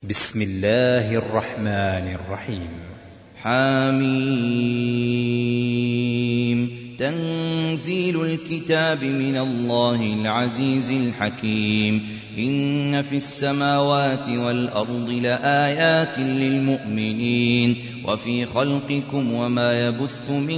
بسم الله الرحمن الرحيم. حميم. تنزيل الكتاب من الله العزيز الحكيم. إن في السماوات والأرض لآيات للمؤمنين وفي خلقكم وما يبث من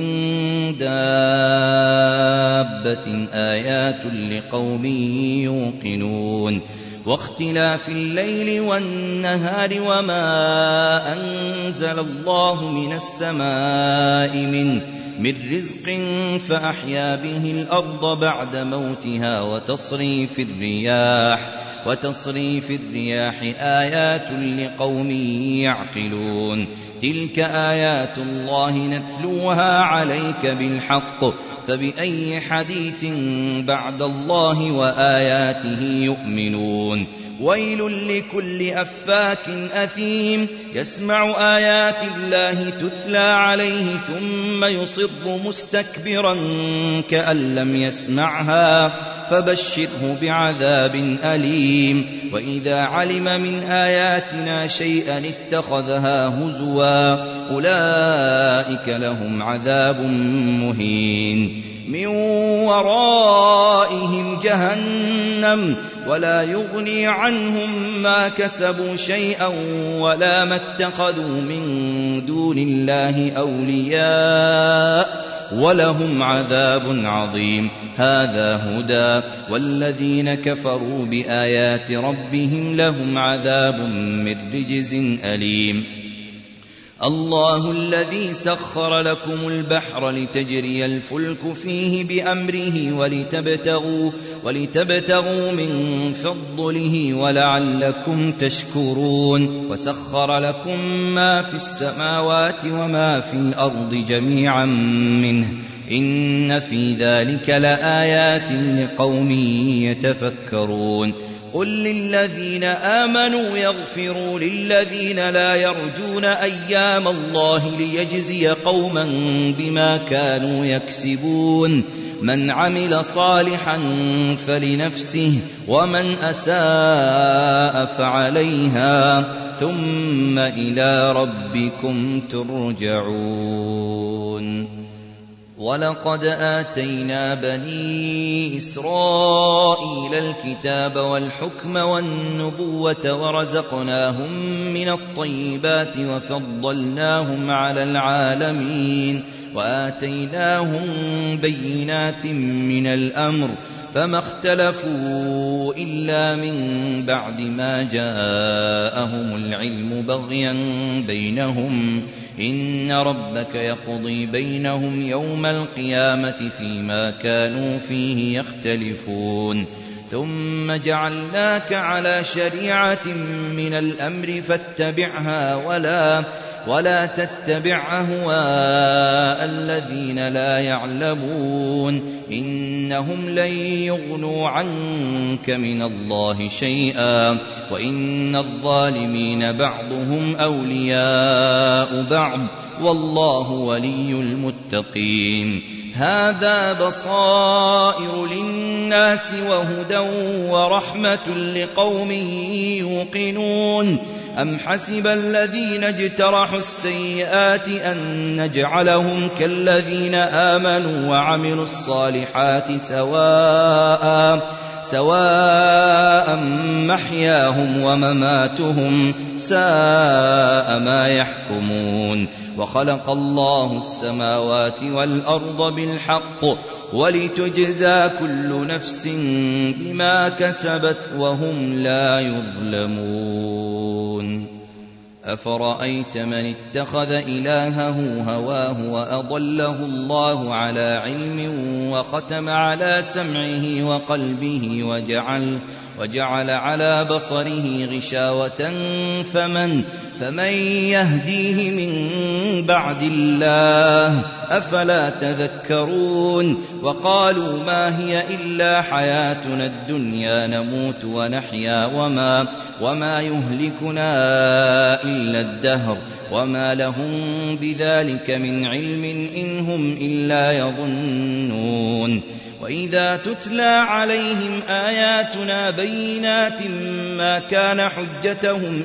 دابة آيات لقوم يوقنون. واختلاف الليل والنهار وما أنزل الله من السماء من رزق فأحيا به الأرض بعد موتها وتصريف الرياح آيات لقوم يعقلون. تلك آيات الله نتلوها عليك بالحق فبأي حديث بعد الله وآياته يؤمنون. ويل لكل أفاك أثيم يسمع آيات الله تتلى عليه ثم يصر مستكبرا كأن لم يسمعها فبشره بعذاب أليم. وإذا علم من آياتنا شيئا اتخذها هزوا أولئك لهم عذاب مهين. من ورائهم جهنم ولا يغني عنهم ما كسبوا شيئا ولا ما اتخذوا من دون الله أولياء ولهم عذاب عظيم. هذا هدى والذين كفروا بآيات ربهم لهم عذاب من رجز أليم. الله الذي سخر لكم البحر لتجري الفلك فيه بأمره ولتبتغوا من فضله ولعلكم تشكرون. وسخر لكم ما في السماوات وما في الأرض جميعا منه إن في ذلك لآيات لقوم يتفكرون. قل للذين آمنوا يغفروا للذين لا يرجون أيام الله ليجزي قوما بما كانوا يكسبون. من عمل صالحا فلنفسه ومن أساء فعليها ثم إلى ربكم ترجعون. ولقد آتينا بني إسرائيل الكتاب والحكم والنبوة ورزقناهم من الطيبات وفضلناهم على العالمين وآتيناهم بينات من الأمر فما اختلفوا إلا من بعد ما جاءهم العلم بغيا بينهم. إن ربك يقضي بينهم يوم القيامة فيما كانوا فيه يختلفون. ثم جعلناك على شريعة من الأمر فاتبعها ولا تتبع أهواء الذين لا يعلمون. إنهم لن يغنوا عنك من الله شيئا وإن الظالمين بعضهم أولياء بعض والله ولي المتقين. هذا بصائر للناس وهدى ورحمة لقوم يوقنون. أم حسب الذين اجترحوا السيئات أن نجعلهم كالذين آمنوا وعملوا الصالحات سواء محياهم ومماتهم ساء ما يحكمون. وخلق الله السماوات والأرض بالحق ولتجزى كل نفس بما كسبت وهم لا يظلمون. أفرأيت من اتخذ إلهه هواه وأضله الله على علم وختم على سمعه وقلبه وجعل على بصره غشاوة فمن يهديه من بعد الله أفلا تذكرون. وقالوا ما هي إلا حياتنا الدنيا نموت ونحيا وما يهلكنا إلا الدهر وما لهم بذلك من علم إن هم إلا يظنون. وإذا تتلى عليهم آياتنا بينات ما كان حجتهم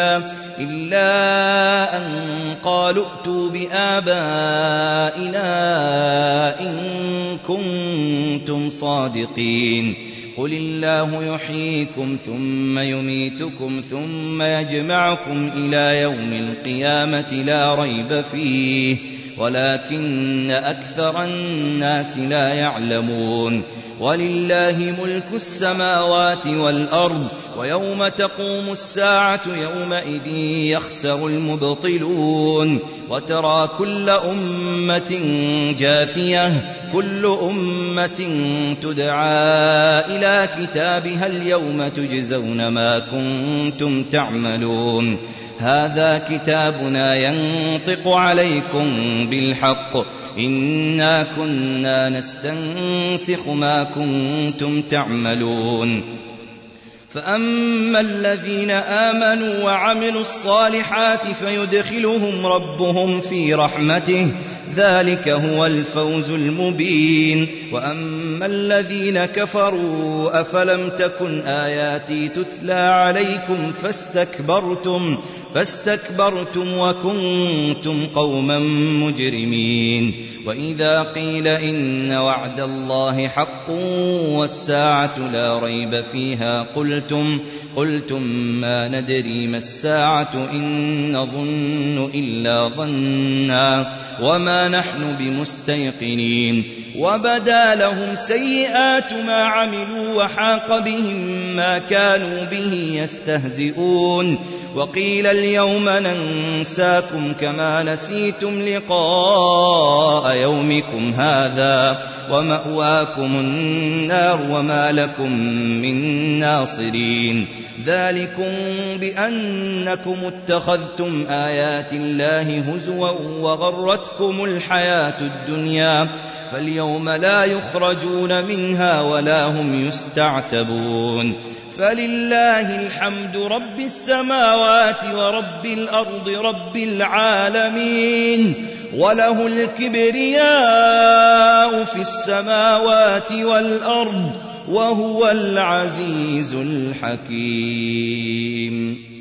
إلا أن قالوا ائتوا بآبائنا إن كنتم صادقين قل الله يحييكم ثم يميتكم ثم يجمعكم إلى يوم القيامة لا ريب فيه ولكن أكثر الناس لا يعلمون ولله ملك السماوات والأرض ويوم تقوم الساعة يومئذ يخسر المبطلون وترى كل أمة جاثية كل أمة تدعى إلى كتابها اليوم تجزون ما كنتم تعملون هذا كتابنا ينطق عليكم بالحق إنا كنا نستنسخ ما كنتم تعملون فأما الذين آمنوا وعملوا الصالحات فيدخلهم ربهم في رحمته ذلك هو الفوز المبين وأما الذين كفروا أفلم تكن آياتي تتلى عليكم فاستكبرتم وكنتم قوما مجرمين وإذا قيل إن وعد الله حق والساعة لا ريب فيها قلتم ما ندري ما الساعة إن نظن إلا ظنا وما نحن بمستيقنين وبدا لهم سيئات ما عملوا وحاق بهم ما كانوا به يستهزئون وقيل اليوم ننساكم كما نسيتم لقاء يومكم هذا ومأواكم النار وما لكم من ناصرين ذلكم بأنكم اتخذتم آيات الله هزوا وغرتكم الحياة الدنيا فاليوم لا يخرجون منها ولا هم يستعتبون فلله الحمد رب السماوات ورب الأرض رب العالمين وله الكبرياء في السماوات والأرض وهو العزيز الحكيم